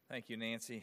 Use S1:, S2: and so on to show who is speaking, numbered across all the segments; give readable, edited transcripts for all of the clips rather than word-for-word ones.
S1: Thank you, Nancy.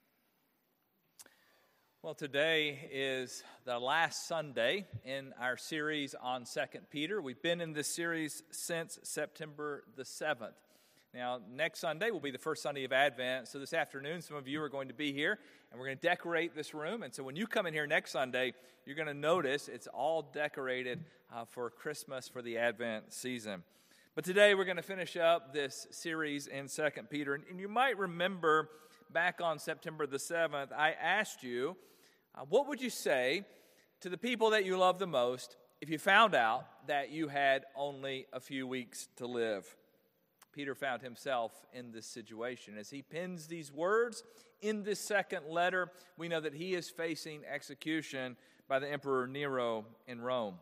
S1: Well, today is the last Sunday in our series on 2 Peter. We've been in this series since September the 7th. Now, next Sunday will be the first Sunday of Advent, so this afternoon some of you are going to be here, and we're going to decorate this room. And so when you come in here next Sunday, you're going to notice it's all decorated for Christmas, for the Advent season. But today we're going to finish up this series in 2 Peter. And you might remember back on September the 7th, I asked you, what would you say to the people that you love the most if you found out that you had only a few weeks to live? Peter found himself in this situation. As he pens these words in this second letter, we know that he is facing execution by the Emperor Nero in Rome.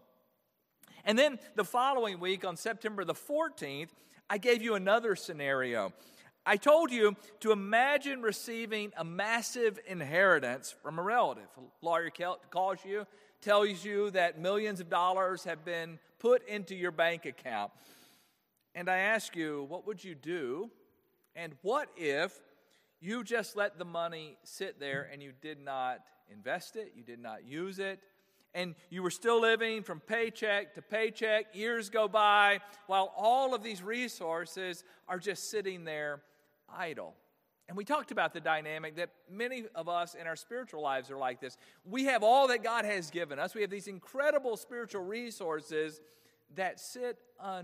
S1: And then the following week, on September the 14th, I gave you another scenario. I told you to imagine receiving a massive inheritance from a relative. A lawyer calls you, tells you that millions of dollars have been put into your bank account. And I ask you, what would you do? And what if you just let the money sit there and you did not invest it, you did not use it, and you were still living from paycheck to paycheck, years go by, while all of these resources are just sitting there idle? And we talked about the dynamic that many of us in our spiritual lives are like this. We have all that God has given us. We have these incredible spiritual resources that sit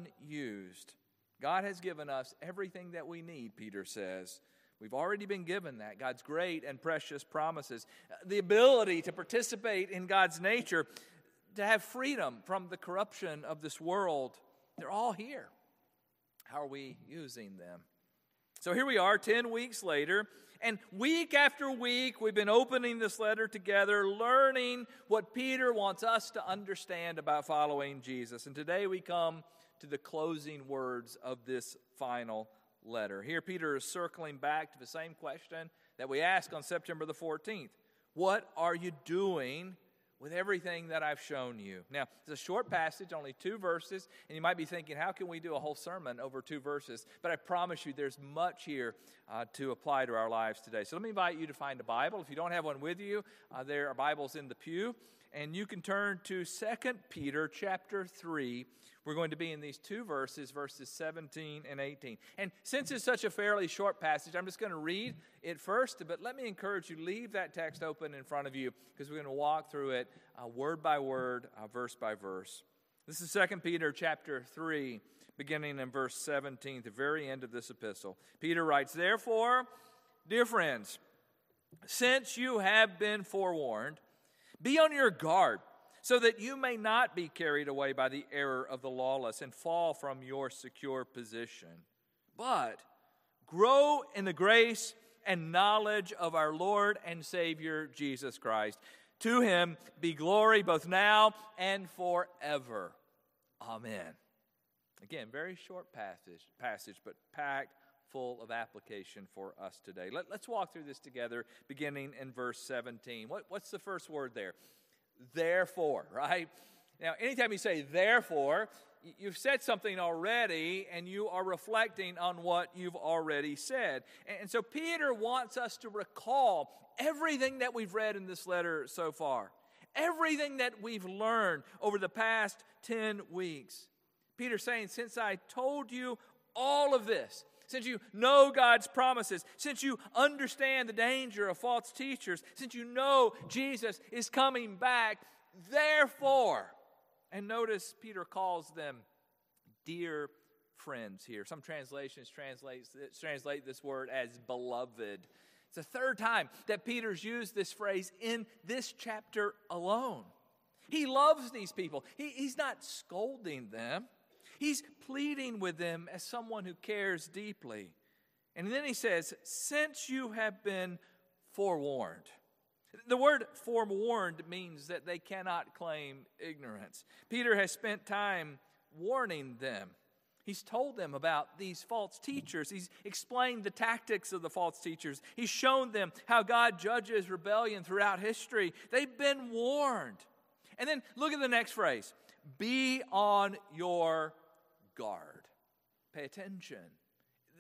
S1: unused. God has given us everything that we need, Peter says. We've already been given that, God's great and precious promises, the ability to participate in God's nature, to have freedom from the corruption of this world. They're all here. How are we using them? So here we are 10 weeks later, and week after week we've been opening this letter together, learning what Peter wants us to understand about following Jesus. And today we come to the closing words of this final letter. Here Peter is circling back to the same question that we asked on September the 14th. What are you doing with everything that I've shown you? Now, it's a short passage, only 2 verses, and you might be thinking, how can we do a whole sermon over 2 verses? But I promise you there's much here to apply to our lives today. So let me invite you to find a Bible. If you don't have one with you, there are Bibles in the pew, and you can turn to 2 Peter chapter 3. We're going to be in these 2 verses, verses 17 and 18. And since it's such a fairly short passage, I'm just going to read it first. But let me encourage you, leave that text open in front of you, because we're going to walk through it word by word, verse by verse. This is 2 Peter chapter 3, beginning in verse 17, the very end of this epistle. Peter writes, "Therefore, dear friends, since you have been forewarned, be on your guard, so that you may not be carried away by the error of the lawless and fall from your secure position. But grow in the grace and knowledge of our Lord and Savior Jesus Christ. To him be glory both now and forever. Amen." Again, very short passage, but packed full of application for us today. Let's walk through this together, beginning in verse 17. What's the first word there? Therefore, right? Now, anytime you say therefore, you've said something already, and you are reflecting on what you've already said. And so Peter wants us to recall everything that we've read in this letter so far, everything that we've learned over the past 10 weeks. Peter's saying, since I told you all of this, since you know God's promises, since you understand the danger of false teachers, since you know Jesus is coming back, therefore, and notice Peter calls them dear friends here. Some translations translate this word as beloved. It's the third time that Peter's used this phrase in this chapter alone. He loves these people. He's not scolding them. He's pleading with them as someone who cares deeply. And then he says, since you have been forewarned. The word forewarned means that they cannot claim ignorance. Peter has spent time warning them. He's told them about these false teachers. He's explained the tactics of the false teachers. He's shown them how God judges rebellion throughout history. They've been warned. And then look at the next phrase. Be on your guard. Pay attention.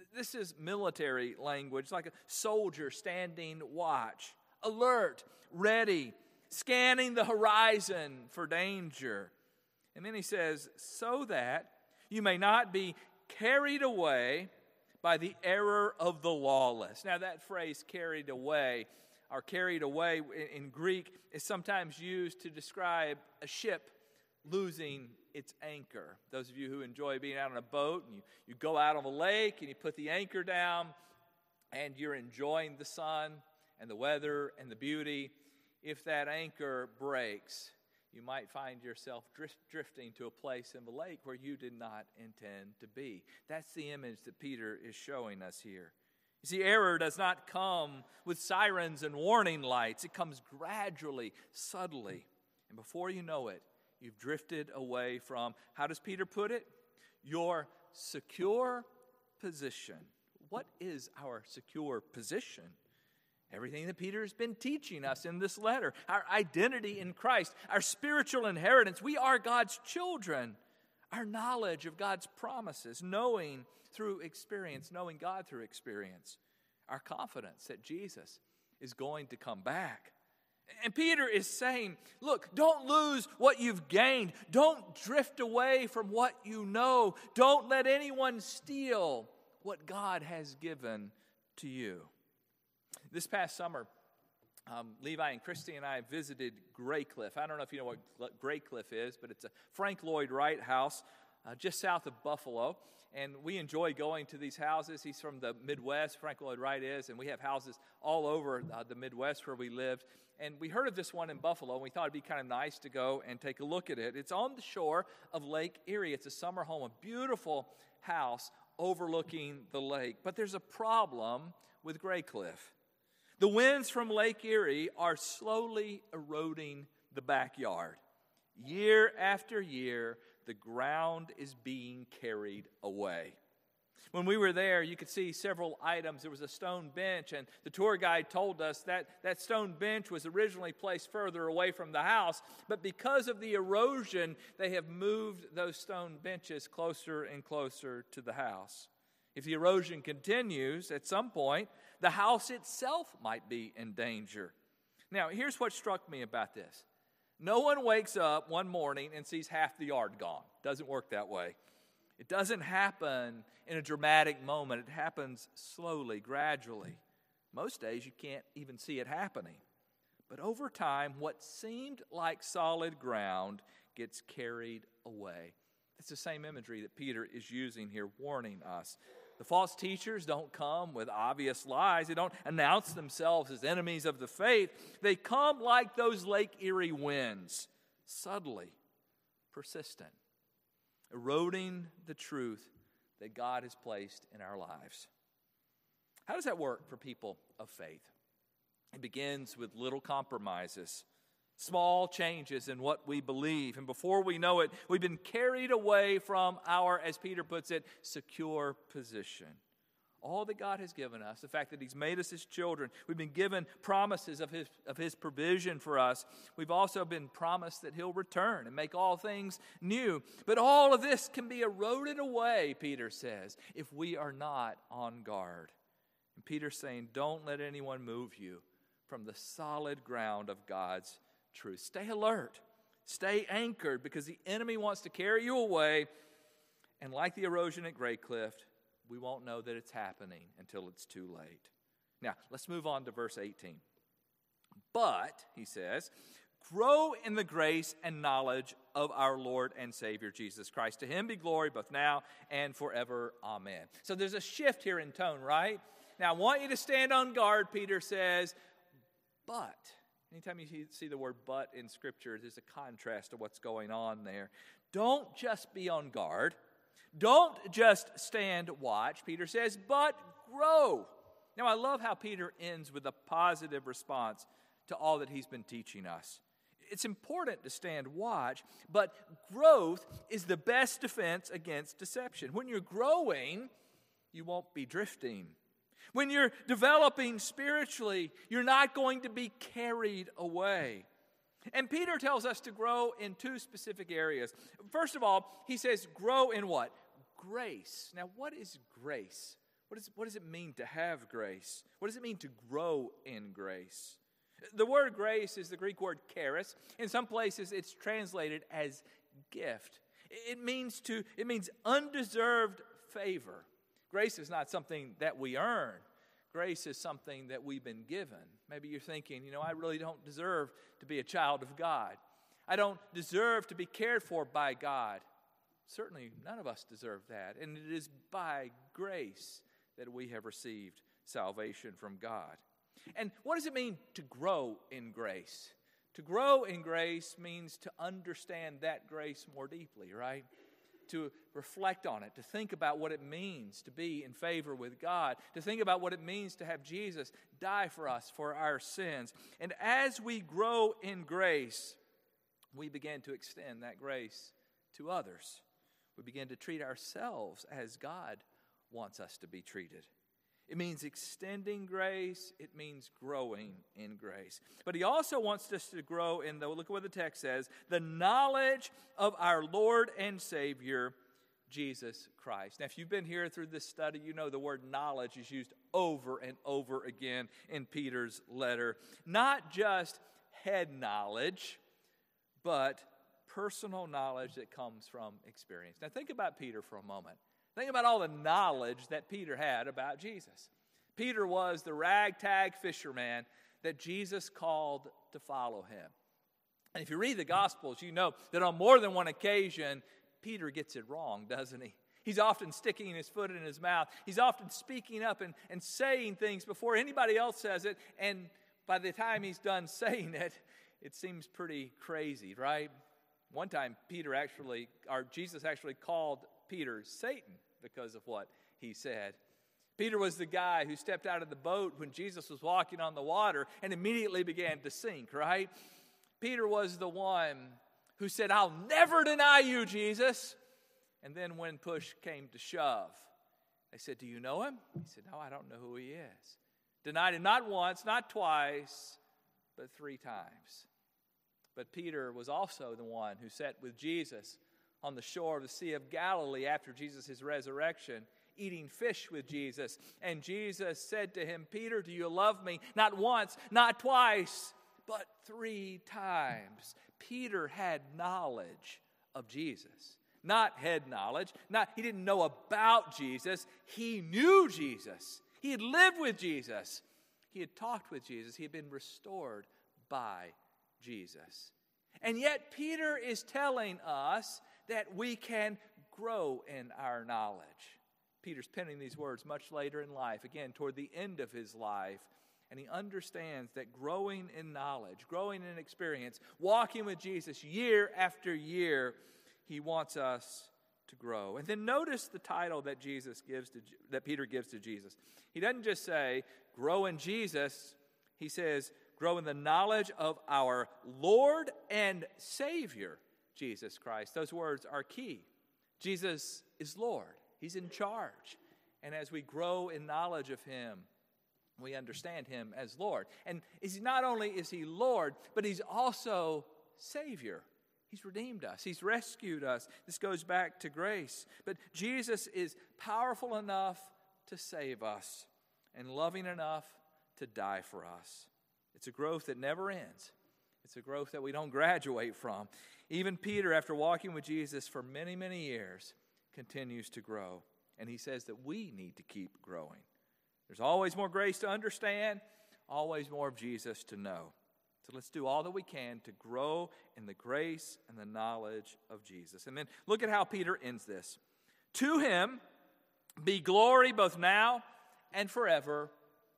S1: This is military language, like a soldier standing watch, alert, ready, scanning the horizon for danger. And then he says, so that you may not be carried away by the error of the lawless. Now that phrase, carried away, or carried away in Greek, is sometimes used to describe a ship losing its anchor. Those of you who enjoy being out on a boat, and you go out on the lake and you put the anchor down and you're enjoying the sun and the weather and the beauty. If that anchor breaks, you might find yourself drifting to a place in the lake where you did not intend to be. That's the image that Peter is showing us here. You see, error does not come with sirens and warning lights. It comes gradually, subtly. And before you know it, you've drifted away from, how does Peter put it? Your secure position. What is our secure position? Everything that Peter has been teaching us in this letter. Our identity in Christ, our spiritual inheritance. We are God's children. Our knowledge of God's promises, knowing through experience, knowing God through experience. Our confidence that Jesus is going to come back. And Peter is saying, look, don't lose what you've gained. Don't drift away from what you know. Don't let anyone steal what God has given to you. This past summer, Levi and Christy and I visited Graycliff. I don't know if you know what Graycliff is, but it's a Frank Lloyd Wright house just south of Buffalo. And we enjoy going to these houses. He's from the Midwest, Frank Lloyd Wright is, and we have houses all over the Midwest where we lived. And we heard of this one in Buffalo, and we thought it'd be kind of nice to go and take a look at it. It's on the shore of Lake Erie. It's a summer home, a beautiful house overlooking the lake. But there's a problem with Graycliff. The winds from Lake Erie are slowly eroding the backyard. Year after year, the ground is being carried away. When we were there, you could see several items. There was a stone bench, and the tour guide told us that that stone bench was originally placed further away from the house, but because of the erosion, they have moved those stone benches closer and closer to the house. If the erosion continues, at some point, the house itself might be in danger. Now, here's what struck me about this. No one wakes up one morning and sees half the yard gone. Doesn't work that way. It doesn't happen in a dramatic moment. It happens slowly, gradually. Most days you can't even see it happening. But over time, what seemed like solid ground gets carried away. It's the same imagery that Peter is using here, warning us. The false teachers don't come with obvious lies. They don't announce themselves as enemies of the faith. They come like those Lake Erie winds, subtly, persistent, eroding the truth that God has placed in our lives. How does that work for people of faith? It begins with little compromises, small changes in what we believe. And before we know it, we've been carried away from our, as Peter puts it, secure position. All that God has given us, the fact that He's made us His children, we've been given promises of His provision for us. We've also been promised that He'll return and make all things new. But all of this can be eroded away, Peter says, if we are not on guard. And Peter's saying, don't let anyone move you from the solid ground of God's truth. Stay alert. Stay anchored, because the enemy wants to carry you away. And like the erosion at Graycliff, we won't know that it's happening until it's too late. Now, let's move on to verse 18. But, he says, grow in the grace and knowledge of our Lord and Savior Jesus Christ. To Him be glory both now and forever. Amen. So there's a shift here in tone, right? Now, I want you to stand on guard, Peter says, but. Anytime you see the word but in Scripture, there's a contrast to what's going on there. Don't just be on guard. Don't just stand watch, Peter says, but grow. Now, I love how Peter ends with a positive response to all that he's been teaching us. It's important to stand watch, but growth is the best defense against deception. When you're growing, you won't be drifting. When you're developing spiritually, you're not going to be carried away. And Peter tells us to grow in two specific areas. First of all, he says grow in what? Grace. Now, what is grace? What does it mean to have grace? What does it mean to grow in grace? The word grace is the Greek word charis. In some places it's translated as gift. It means undeserved favor. Grace is not something that we earn. Grace is something that we've been given. Maybe you're thinking, I really don't deserve to be a child of God. I don't deserve to be cared for by God. Certainly none of us deserve that. And it is by grace that we have received salvation from God. And what does it mean to grow in grace? To grow in grace means to understand that grace more deeply, right? To reflect on it, to think about what it means to be in favor with God, to think about what it means to have Jesus die for us for our sins. And as we grow in grace, we begin to extend that grace to others. We begin to treat ourselves as God wants us to be treated. It means extending grace. It means growing in grace. But he also wants us to grow in, look at what the text says, the knowledge of our Lord and Savior, Jesus Christ. Now, if you've been here through this study, you know the word knowledge is used over and over again in Peter's letter. Not just head knowledge, but personal knowledge that comes from experience. Now, think about Peter for a moment. Think about all the knowledge that Peter had about Jesus. Peter was the ragtag fisherman that Jesus called to follow him. And if you read the Gospels, you know that on more than one occasion, Peter gets it wrong, doesn't he? He's often sticking his foot in his mouth. He's often speaking up and saying things before anybody else says it. And by the time he's done saying it, it seems pretty crazy, right? One time, Jesus actually called Peter Satan because of what he said. Peter was the guy who stepped out of the boat when Jesus was walking on the water and immediately began to sink, right? Peter was the one who said, "I'll never deny you, Jesus." And then when push came to shove, they said, "Do you know him?" He said, "No, I don't know who he is." Denied him not once, not twice, but 3 times. But Peter was also the one who sat with Jesus on the shore of the Sea of Galilee after Jesus' resurrection, eating fish with Jesus. And Jesus said to him, "Peter, do you love me?" Not once, not twice, but 3 times. Peter had knowledge of Jesus. Not head knowledge. He didn't know about Jesus. He knew Jesus. He had lived with Jesus. He had talked with Jesus. He had been restored by Jesus. And yet Peter is telling us that we can grow in our knowledge. Peter's penning these words much later in life, again, toward the end of his life. And he understands that growing in knowledge, growing in experience, walking with Jesus year after year, he wants us to grow. And then notice the title that Peter gives to Jesus. He doesn't just say, grow in Jesus. He says, grow in the knowledge of our Lord and Savior, Jesus Christ. Those words are key. Jesus is Lord. He's in charge. And as we grow in knowledge of him, we understand him as Lord. And not only is he Lord, but he's also Savior. He's redeemed us. He's rescued us. This goes back to grace. But Jesus is powerful enough to save us and loving enough to die for us. It's a growth that never ends. It's a growth that we don't graduate from. Even Peter, after walking with Jesus for many, many years, continues to grow. And he says that we need to keep growing. There's always more grace to understand, always more of Jesus to know. So let's do all that we can to grow in the grace and the knowledge of Jesus. And then look at how Peter ends this. To him be glory both now and forever.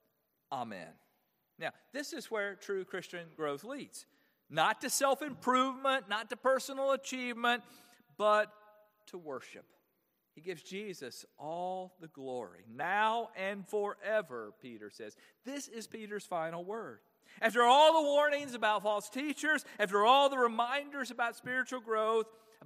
S1: Amen. Now, this is where true Christian growth leads. Not to self-improvement, not to personal achievement, but to worship. He gives Jesus all the glory, now and forever, Peter says. This is Peter's final word. After all the warnings about false teachers, after all the reminders about spiritual growth,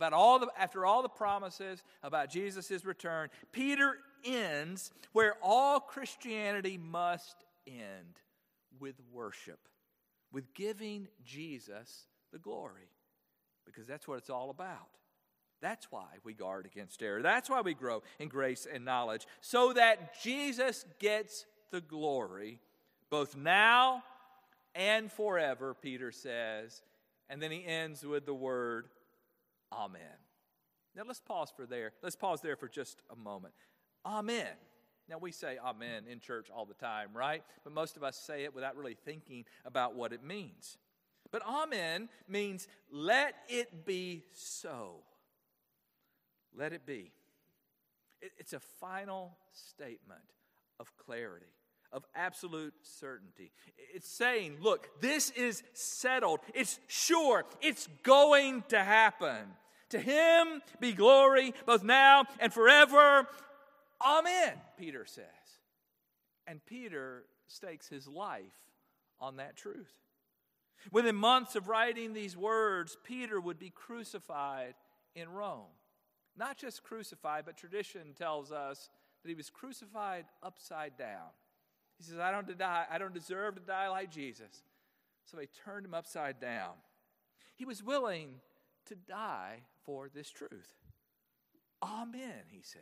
S1: after all the promises about Jesus' return, Peter ends where all Christianity must end, with worship, with giving Jesus the glory, because that's what it's all about. That's why we guard against error. That's why we grow in grace and knowledge, so that Jesus gets the glory both now and forever, Peter says. And then he ends with the word, Amen. Now let's pause there for just a moment. Amen. Now we say amen in church all the time, right? But most of us say it without really thinking about what it means. But amen means let it be so. Let it be. It's a final statement of clarity, of absolute certainty. It's saying, look, this is settled. It's sure. It's going to happen. To him be glory both now and forever. Amen, Peter says. And Peter stakes his life on that truth. Within months of writing these words, Peter would be crucified in Rome. Not just crucified, but tradition tells us that he was crucified upside down. He says, I don't deserve to die like Jesus. So they turned him upside down. He was willing to die for this truth. Amen, he says.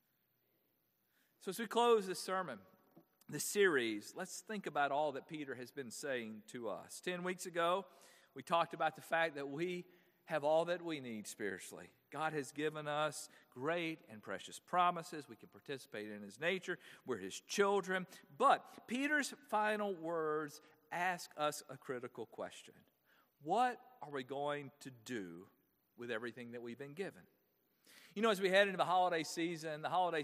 S1: So as we close this sermon, this series, let's think about all that Peter has been saying to us. 10 weeks ago, we talked about the fact that we have all that we need spiritually. God has given us great and precious promises. We can participate in his nature. We're his children. But Peter's final words ask us a critical question. What are we going to do with everything that we've been given? You know, as we head into the holiday season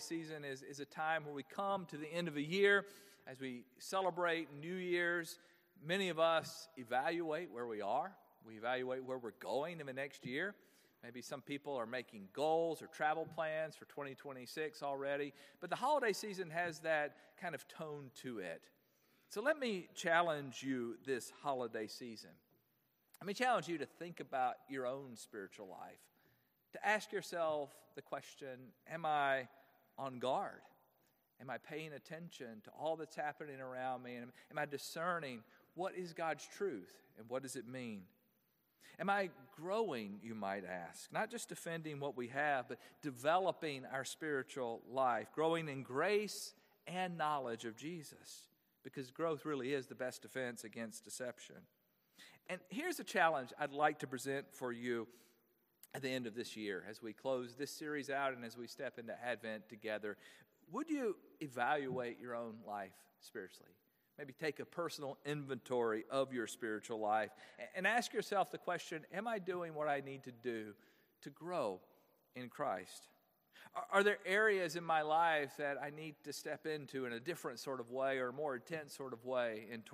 S1: is a time where we come to the end of a year. As we celebrate New Year's, many of us evaluate where we are. We evaluate where we're going in the next year. Maybe some people are making goals or travel plans for 2026 already. But the holiday season has that kind of tone to it. So let me challenge you this holiday season. Let me challenge you to think about your own spiritual life. To ask yourself the question, am I on guard? Am I paying attention to all that's happening around me? And am I discerning what is God's truth and what does it mean? Am I growing, you might ask? Not just defending what we have, but developing our spiritual life, growing in grace and knowledge of Jesus, because growth really is the best defense against deception. And here's a challenge I'd like to present for you at the end of this year as we close this series out and as we step into Advent together. Would you evaluate your own life spiritually? Maybe take a personal inventory of your spiritual life and ask yourself the question, am I doing what I need to do to grow in Christ? Are there areas in my life that I need to step into in a different sort of way or a more intense sort of way in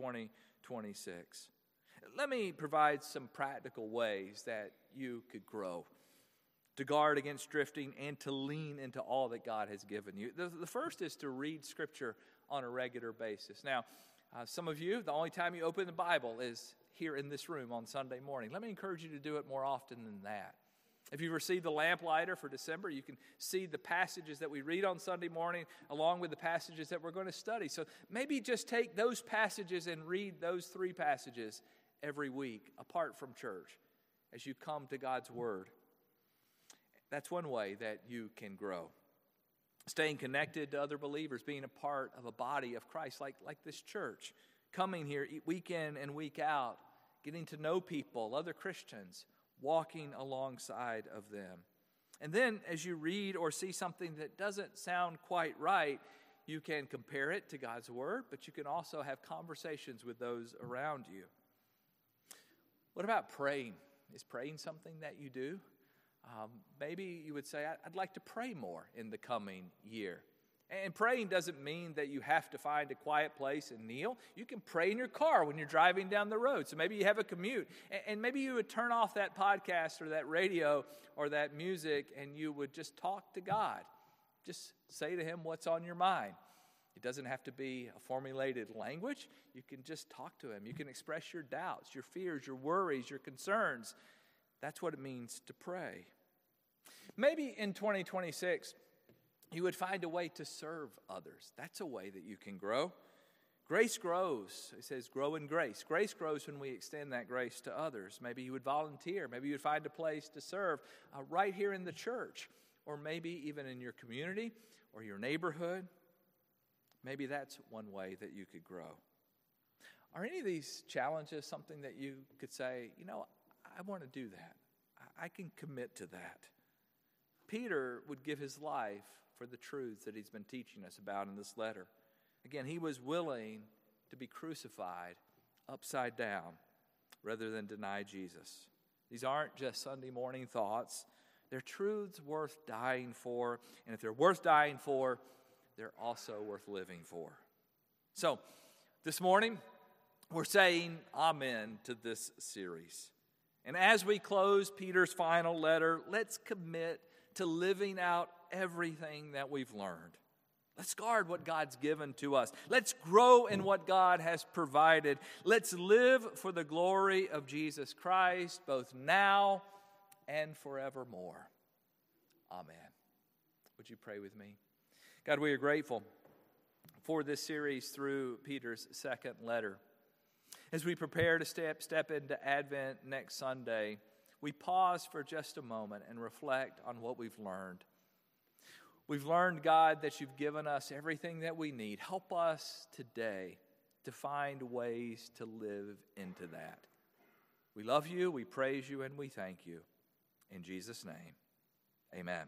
S1: 2026? Let me provide some practical ways that you could grow, to guard against drifting and to lean into all that God has given you. The first is to read Scripture on a regular basis. Now, some of you, the only time you open the Bible is here in this room on Sunday morning. Let me encourage you to do it more often than that. If you've received the lamplighter for December, you can see the passages that we read on Sunday morning along with the passages that we're going to study. So maybe just take those passages and read those 3 passages every week apart from church as you come to God's Word. That's one way that you can grow. Staying connected to other believers, being a part of a body of Christ like this church, coming here week in and week out, getting to know people, other Christians, walking alongside of them. And then as you read or see something that doesn't sound quite right, you can compare it to God's Word, but you can also have conversations with those around you. What about praying? Is praying something that you do? Maybe you would say, I'd like to pray more in the coming year. And praying doesn't mean that you have to find a quiet place and kneel. You can pray in your car when you're driving down the road. So maybe you have a commute. And maybe you would turn off that podcast or that radio or that music and you would just talk to God. Just say to him what's on your mind. It doesn't have to be a formulated language. You can just talk to him. You can express your doubts, your fears, your worries, your concerns. That's what it means to pray. Maybe in 2026, you would find a way to serve others. That's a way that you can grow. Grace grows. It says grow in grace. Grace grows when we extend that grace to others. Maybe you would volunteer. Maybe you would find a place to serve right here in the church, or maybe even in your community or your neighborhood. Maybe that's one way that you could grow. Are any of these challenges something that you could say, I want to do that. I can commit to that. Peter would give his life for the truths that he's been teaching us about in this letter. Again, he was willing to be crucified upside down rather than deny Jesus. These aren't just Sunday morning thoughts. They're truths worth dying for. And if they're worth dying for, they're also worth living for. So, this morning, we're saying amen to this series. And as we close Peter's final letter, let's commit to living out everything that we've learned. Let's guard what God's given to us. Let's grow in what God has provided. Let's live for the glory of Jesus Christ, both now and forevermore. Amen. Would you pray with me? God, we are grateful for this series through Peter's second letter. As we prepare to step into Advent next Sunday, we pause for just a moment and reflect on what we've learned. We've learned, God, that you've given us everything that we need. Help us today to find ways to live into that. We love you, we praise you, and we thank you. In Jesus' name, amen.